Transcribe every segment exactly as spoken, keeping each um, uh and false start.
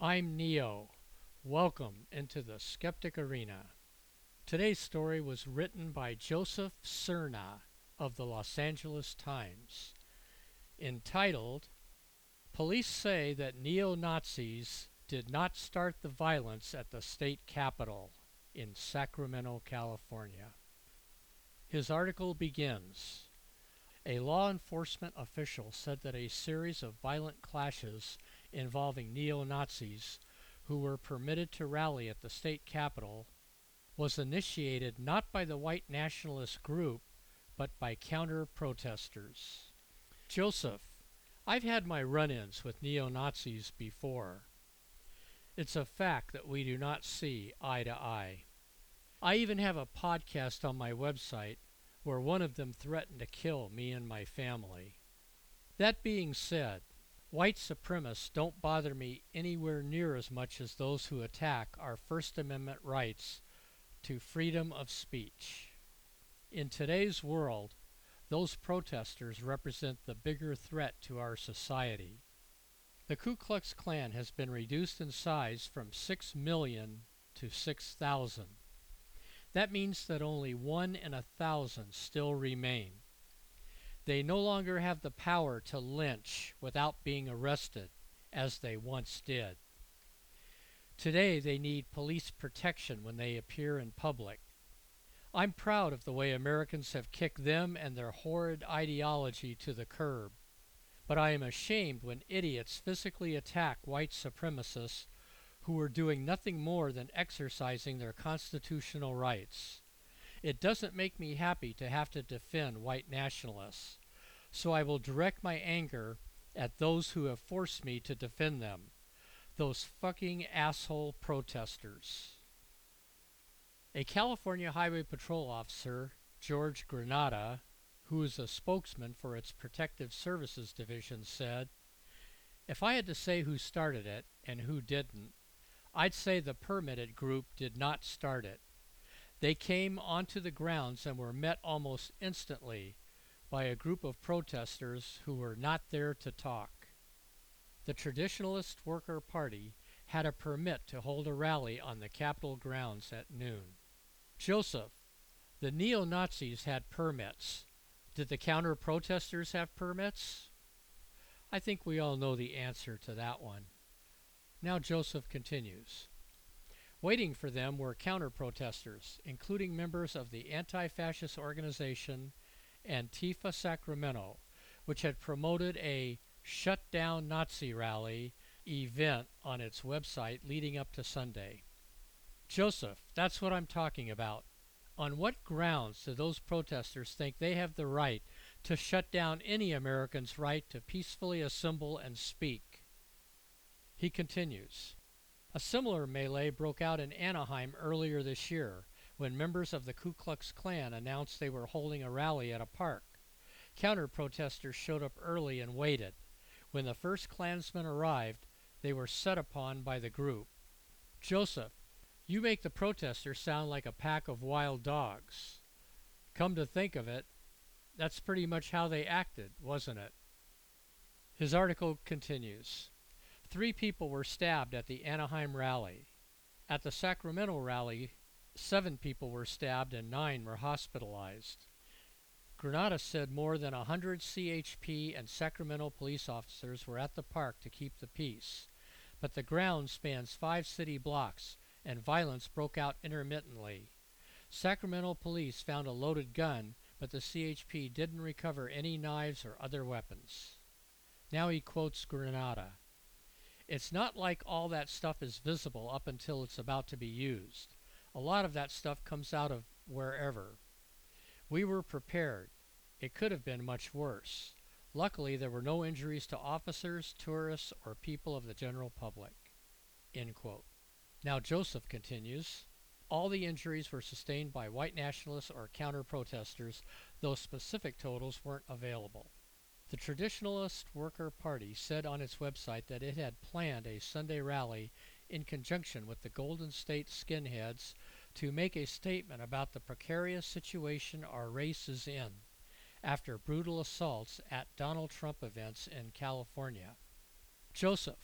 I'm Neo. Welcome into the Skeptic Arena. Today's story was written by Joseph Cerna of the Los Angeles Times, entitled, Police Say That Neo-Nazis Did Not Start the Violence at the State Capitol in Sacramento, California. His article begins, A law enforcement official said that a series of violent clashes involving neo-Nazis who were permitted to rally at the state capitol was initiated not by the white nationalist group, but by counter-protesters. Joseph, I've had my run-ins with neo-Nazis before. It's a fact that we do not see eye to eye. I even have a podcast on my website where one of them threatened to kill me and my family. That being said, white supremacists don't bother me anywhere near as much as those who attack our First Amendment rights to freedom of speech. In today's world, those protesters represent the bigger threat to our society. The Ku Klux Klan has been reduced in size from six million to six thousand. That means that only one in a thousand still remain. They no longer have the power to lynch without being arrested, as they once did. Today they need police protection when they appear in public. I'm proud of the way Americans have kicked them and their horrid ideology to the curb, but I am ashamed when idiots physically attack white supremacists who are doing nothing more than exercising their constitutional rights. It doesn't make me happy to have to defend white nationalists, so I will direct my anger at those who have forced me to defend them, those fucking asshole protesters. A California Highway Patrol officer, George Granata, who is a spokesman for its Protective Services Division, said, If I had to say who started it and who didn't, I'd say the permitted group did not start it. They came onto the grounds and were met almost instantly by a group of protesters who were not there to talk. The Traditionalist Worker Party had a permit to hold a rally on the Capitol grounds at noon. Joseph, the neo-Nazis had permits. Did the counter-protesters have permits? I think we all know the answer to that one. Now Joseph continues. Waiting for them were counter-protesters, including members of the anti-fascist organization Antifa Sacramento, which had promoted a Shut Down Nazi Rally event on its website leading up to Sunday. Joseph, that's what I'm talking about. On what grounds do those protesters think they have the right to shut down any American's right to peacefully assemble and speak? He continues. A similar melee broke out in Anaheim earlier this year when members of the Ku Klux Klan announced they were holding a rally at a park. Counter-protesters showed up early and waited. When the first Klansmen arrived, they were set upon by the group. Joseph, you make the protesters sound like a pack of wild dogs. Come to think of it, that's pretty much how they acted, wasn't it? His article continues. Three people were stabbed at the Anaheim rally. At the Sacramento rally, seven people were stabbed and nine were hospitalized. Granata said more than a hundred C H P and Sacramento police officers were at the park to keep the peace, but the ground spans five city blocks and violence broke out intermittently. Sacramento police found a loaded gun, but the C H P didn't recover any knives or other weapons. Now he quotes Granata. It's not like all that stuff is visible up until it's about to be used. A lot of that stuff comes out of wherever. We were prepared. It could have been much worse. Luckily, there were no injuries to officers, tourists, or people of the general public. End quote. Now Joseph continues. All the injuries were sustained by white nationalists or counter-protesters, though specific totals weren't available. The Traditionalist Worker Party said on its website that it had planned a Sunday rally in conjunction with the Golden State Skinheads to make a statement about the precarious situation our race is in after brutal assaults at Donald Trump events in California. Joseph,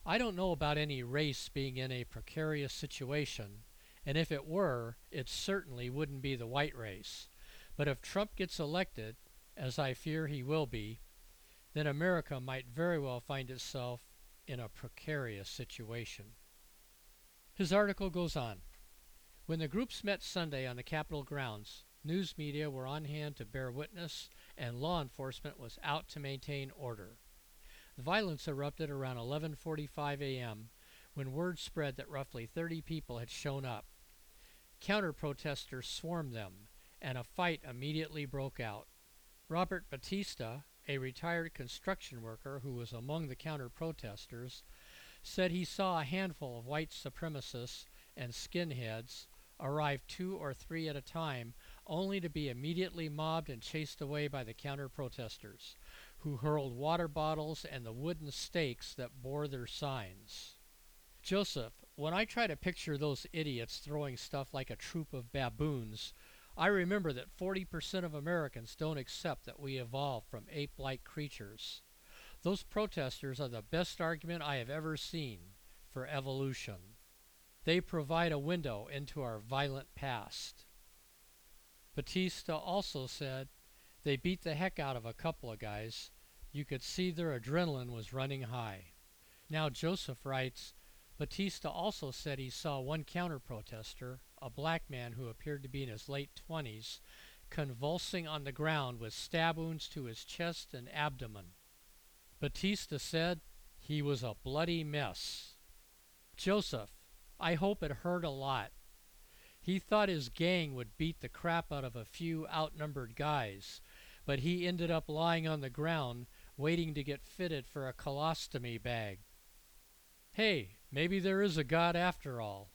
I don't know about any race being in a precarious situation, and if it were, it certainly wouldn't be the white race. But if Trump gets elected, as I fear he will be, then America might very well find itself in a precarious situation. His article goes on. When the groups met Sunday on the Capitol grounds, news media were on hand to bear witness, and law enforcement was out to maintain order. The violence erupted around eleven forty-five a m when word spread that roughly thirty people had shown up. Counter-protesters swarmed them, and a fight immediately broke out. Robert Batista, a retired construction worker who was among the counter-protesters, said he saw a handful of white supremacists and skinheads arrive two or three at a time, only to be immediately mobbed and chased away by the counter-protesters, who hurled water bottles and the wooden stakes that bore their signs. Joseph, when I try to picture those idiots throwing stuff like a troop of baboons, I remember that forty percent of Americans don't accept that we evolved from ape-like creatures. Those protesters are the best argument I have ever seen for evolution. They provide a window into our violent past. Batista also said they beat the heck out of a couple of guys. You could see their adrenaline was running high. Now Joseph writes, Batista also said he saw one counter-protester, a black man who appeared to be in his late twenties, convulsing on the ground with stab wounds to his chest and abdomen. Batista said he was a bloody mess. Joseph, I hope it hurt a lot. He thought his gang would beat the crap out of a few outnumbered guys, but he ended up lying on the ground waiting to get fitted for a colostomy bag. Hey, maybe there is a God after all.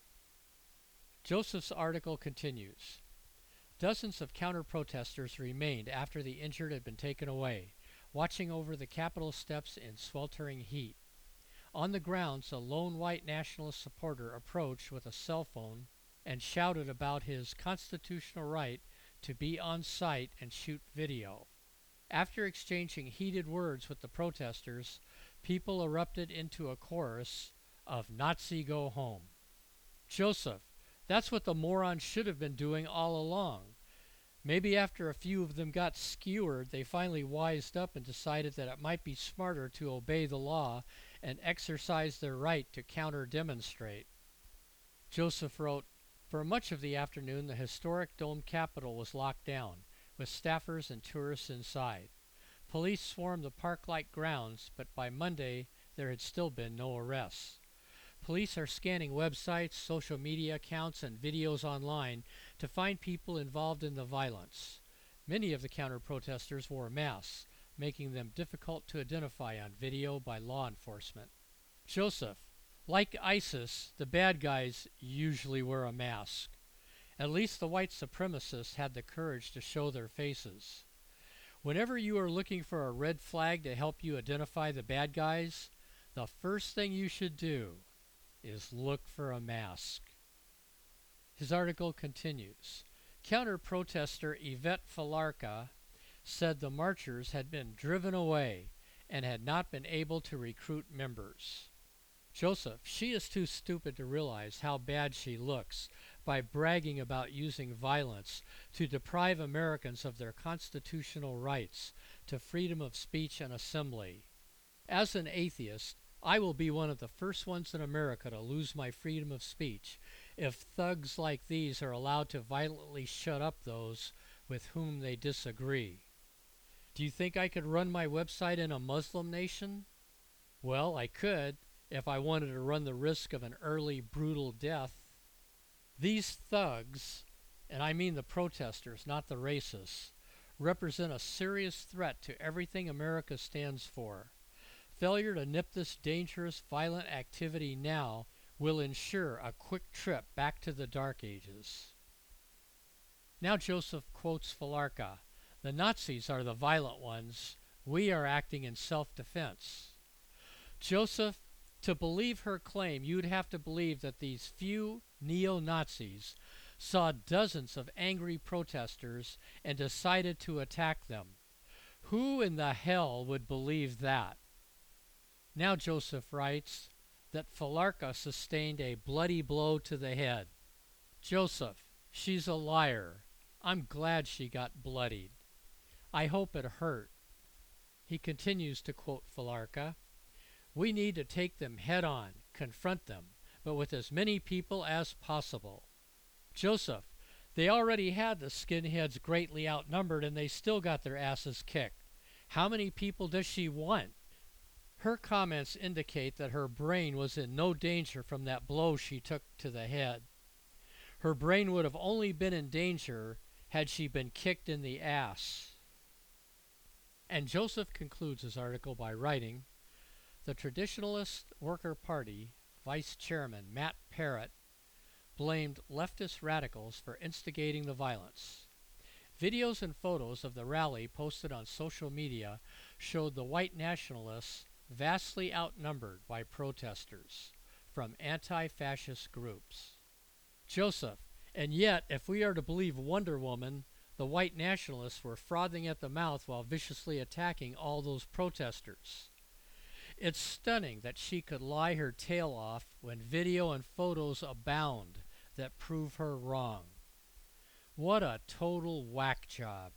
Joseph's article continues. Dozens of counter-protesters remained after the injured had been taken away, watching over the Capitol steps in sweltering heat. On the grounds, a lone white nationalist supporter approached with a cell phone and shouted about his constitutional right to be on site and shoot video. After exchanging heated words with the protesters, people erupted into a chorus of Nazi go home. Joseph, that's what the morons should have been doing all along. Maybe after a few of them got skewered, they finally wised up and decided that it might be smarter to obey the law and exercise their right to counter-demonstrate. Joseph wrote, for much of the afternoon, the historic domed Capitol was locked down, with staffers and tourists inside. Police swarmed the park-like grounds, but by Monday, there had still been no arrests. Police are scanning websites, social media accounts, and videos online to find people involved in the violence. Many of the counter-protesters wore masks, making them difficult to identify on video by law enforcement. Joseph, like ISIS, the bad guys usually wear a mask. At least the white supremacists had the courage to show their faces. Whenever you are looking for a red flag to help you identify the bad guys, the first thing you should do is look for a mask. His article continues. Counter-protester Yvette Falarca said the marchers had been driven away and had not been able to recruit members. Joseph, she is too stupid to realize how bad she looks by bragging about using violence to deprive Americans of their constitutional rights to freedom of speech and assembly. As an atheist, I will be one of the first ones in America to lose my freedom of speech if thugs like these are allowed to violently shut up those with whom they disagree. Do you think I could run my website in a Muslim nation? Well, I could, if I wanted to run the risk of an early, brutal death. These thugs, and I mean the protesters, not the racists, represent a serious threat to everything America stands for. Failure to nip this dangerous, violent activity now will ensure a quick trip back to the Dark Ages. Now Joseph quotes Falarca. The Nazis are the violent ones. We are acting in self-defense. Joseph, to believe her claim, you'd have to believe that these few neo-Nazis saw dozens of angry protesters and decided to attack them. Who in the hell would believe that? Now Joseph writes, that Falarka sustained a bloody blow to the head. Joseph, she's a liar. I'm glad she got bloodied. I hope it hurt. He continues to quote Falarka. We need to take them head on, confront them, but with as many people as possible. Joseph, they already had the skinheads greatly outnumbered and they still got their asses kicked. How many people does she want? Her comments indicate that her brain was in no danger from that blow she took to the head. Her brain would have only been in danger had she been kicked in the ass. And Joseph concludes his article by writing, the Traditionalist Worker Party Vice Chairman Matt Parrott blamed leftist radicals for instigating the violence. Videos and photos of the rally posted on social media showed the white nationalists vastly outnumbered by protesters from anti-fascist groups. Joseph, and yet, if we are to believe Wonder Woman, the white nationalists were frothing at the mouth while viciously attacking all those protesters. It's stunning that she could lie her tail off when video and photos abound that prove her wrong. What a total whack job.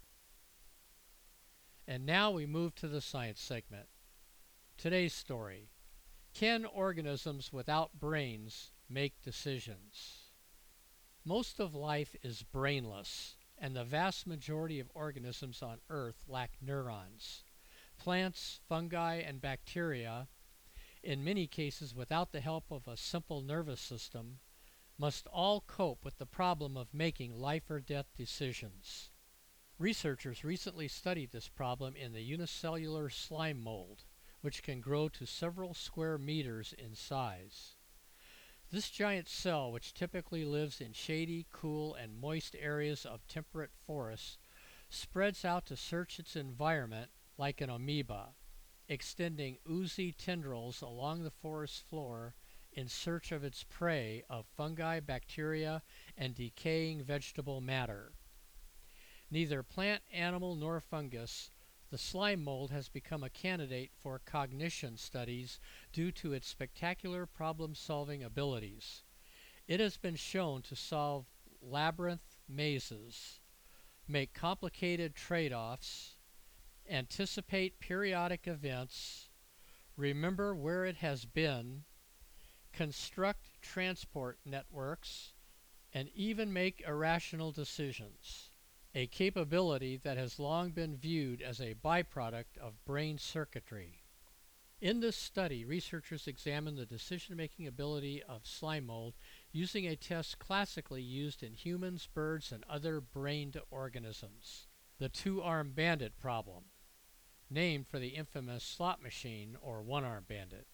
And now we move to the science segment. Today's story. Can organisms without brains make decisions? Most of life is brainless, and the vast majority of organisms on Earth lack neurons. Plants, fungi, and bacteria, in many cases without the help of a simple nervous system, must all cope with the problem of making life or death decisions. Researchers recently studied this problem in the unicellular slime mold, which can grow to several square meters in size. This giant cell, which typically lives in shady, cool, and moist areas of temperate forests, spreads out to search its environment like an amoeba, extending oozy tendrils along the forest floor in search of its prey of fungi, bacteria, and decaying vegetable matter. Neither plant, animal, nor fungus, the slime mold has become a candidate for cognition studies due to its spectacular problem-solving abilities. It has been shown to solve labyrinth mazes, make complicated trade-offs, anticipate periodic events, remember where it has been, construct transport networks, and even make irrational decisions, a capability that has long been viewed as a byproduct of brain circuitry. In this study, researchers examined the decision-making ability of slime mold using a test classically used in humans, birds, and other brained organisms, the two-armed bandit problem, named for the infamous slot machine or one-armed bandit.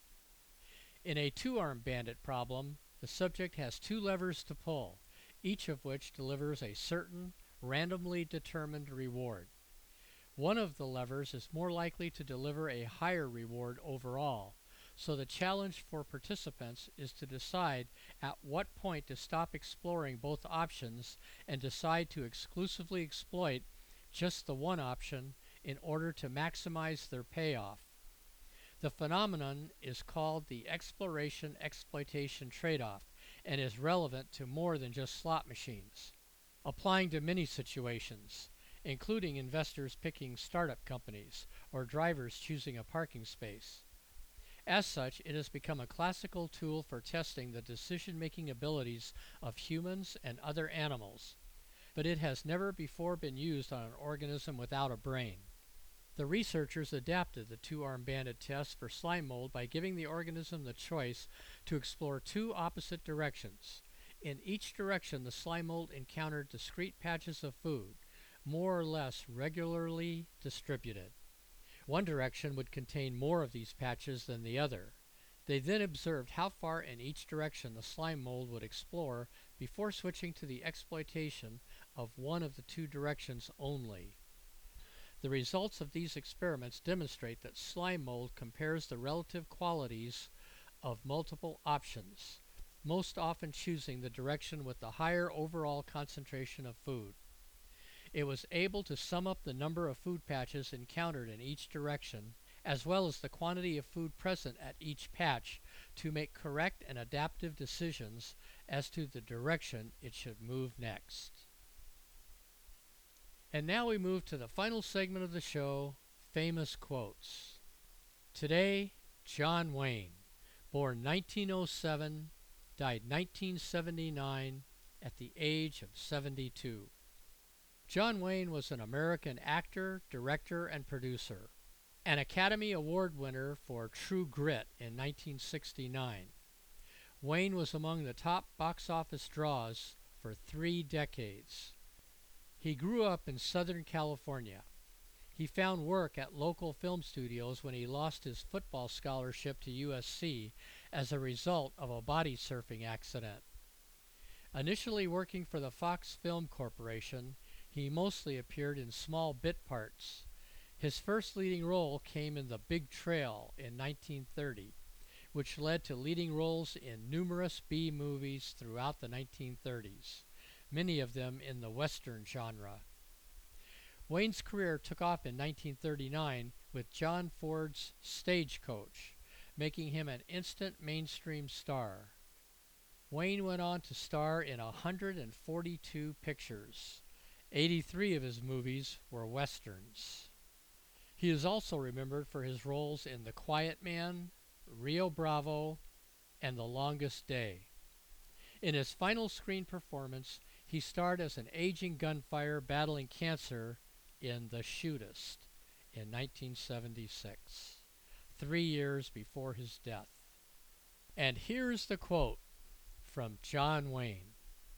In a two-armed bandit problem, the subject has two levers to pull, each of which delivers a certain randomly determined reward. One of the levers is more likely to deliver a higher reward overall, so the challenge for participants is to decide at what point to stop exploring both options and decide to exclusively exploit just the one option in order to maximize their payoff. The phenomenon is called the exploration-exploitation trade-off and is relevant to more than just slot machines, applying to many situations, including investors picking startup companies or drivers choosing a parking space. As such, it has become a classical tool for testing the decision-making abilities of humans and other animals, but it has never before been used on an organism without a brain. The researchers adapted the two-armed bandit test for slime mold by giving the organism the choice to explore two opposite directions. In each direction, the slime mold encountered discrete patches of food, more or less regularly distributed. One direction would contain more of these patches than the other. They then observed how far in each direction the slime mold would explore before switching to the exploitation of one of the two directions only. The results of these experiments demonstrate that slime mold compares the relative qualities of multiple options, most often choosing the direction with the higher overall concentration of food. It was able to sum up the number of food patches encountered in each direction, as well as the quantity of food present at each patch, to make correct and adaptive decisions as to the direction it should move next. And now we move to the final segment of the show, Famous Quotes. Today, John Wayne, born nineteen oh seven, died nineteen seventy-nine at the age of seventy-two. John Wayne was an American actor, director, and producer, an Academy Award winner for True Grit in nineteen sixty-nine. Wayne was among the top box office draws for three decades. He grew up in Southern California. He found work at local film studios when he lost his football scholarship to U S C as a result of a body surfing accident. Initially working for the Fox Film Corporation, he mostly appeared in small bit parts. His first leading role came in The Big Trail in nineteen thirty, which led to leading roles in numerous B movies throughout the nineteen thirties, many of them in the Western genre. Wayne's career took off in nineteen thirty-nine with John Ford's Stagecoach, making him an instant mainstream star. Wayne went on to star in one hundred forty-two pictures. eighty-three of his movies were westerns. He is also remembered for his roles in The Quiet Man, Rio Bravo, and The Longest Day. In his final screen performance, he starred as an aging gunfighter battling cancer in The Shootist in nineteen seventy-six, three years before his death. And here's the quote from John Wayne.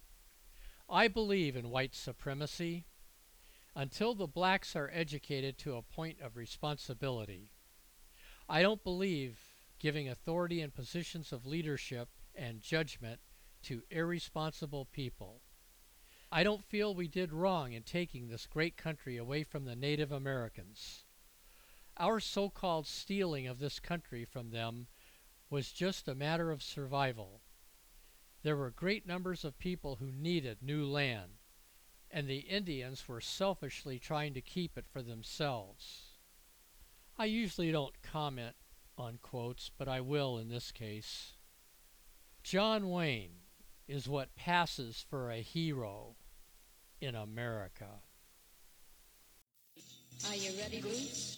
"I believe in white supremacy until the blacks are educated to a point of responsibility. I don't believe giving authority and positions of leadership and judgment to irresponsible people. I don't feel we did wrong in taking this great country away from the Native Americans. Our so-called stealing of this country from them was just a matter of survival. There were great numbers of people who needed new land, and the Indians were selfishly trying to keep it for themselves." I usually don't comment on quotes, but I will in this case. John Wayne is what passes for a hero in America. Are you ready, Bruce?